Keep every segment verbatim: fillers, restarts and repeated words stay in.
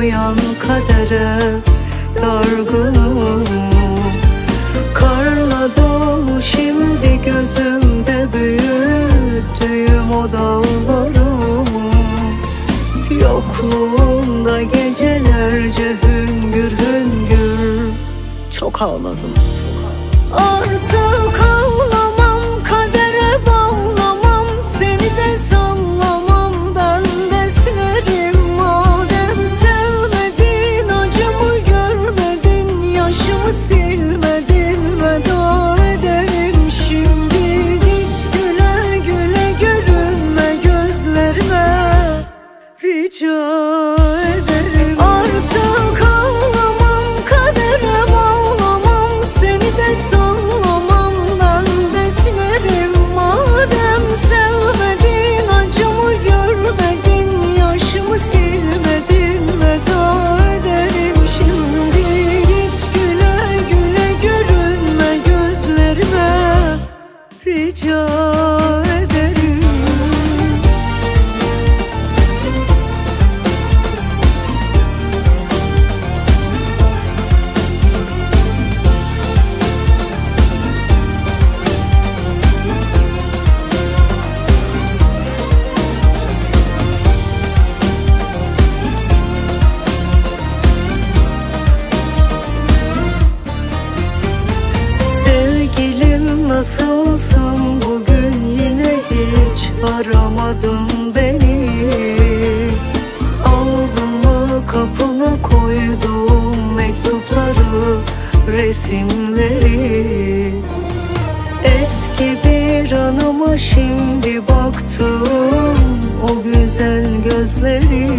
olmayan kadere dargınım. Karla dolu şimdi gözümde büyüttüğüm o dağlarım. Yokluğunda gecelerce hüngür hüngür çok ağladım. Artık ağlamam, kadere bağlamam, seni de sallamam, ben de silerim. Madem sevmedin, acımı görmedin, yaşımı silmedin, veda ederim şimdi. Git güle güle, görünme gözlerime, rica ederim. Artık ağlamam, kadere bağlamam, seni de sallamam, ben de silerim. Madem sevmedin, acımı görmedin, yaşımı silmedin, veda ederim şimdi. Git güle güle, görünme gözlerime, rica ederim. Sevgilim nasılsın, bugün yine hiç aramadın beni. Aldın mı kapına koyduğum mektupları, resimleri? Eski bir anıma şimdi baktım, o güzel gözleri.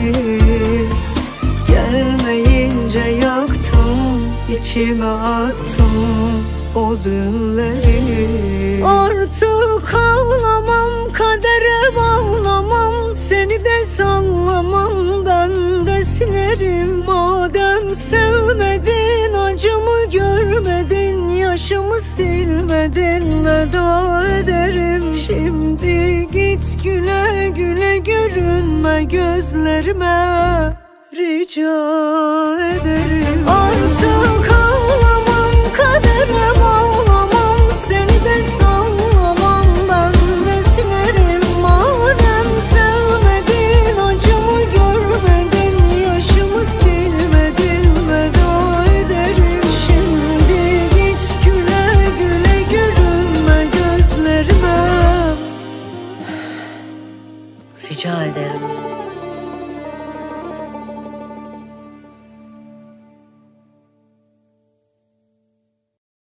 Gelmeyince yaktım, içime attım o dünleri. Artık ağlamam, kadere bağlamam, seni de sallamam, ben de silerim. Madem sevmedin, acımı görmedin, yaşımı silmedin, veda ederim şimdi. Git güle güle, görünme gözlerime, rica ederim. Artık ağlamam, kadere bağlamam, seni de sallamam, ben de silerim. Madem sevmedin, acımı görmedin, yaşımı silmedin, veda ederim şimdi. Git güle güle, görünme gözlerime, rica ederim.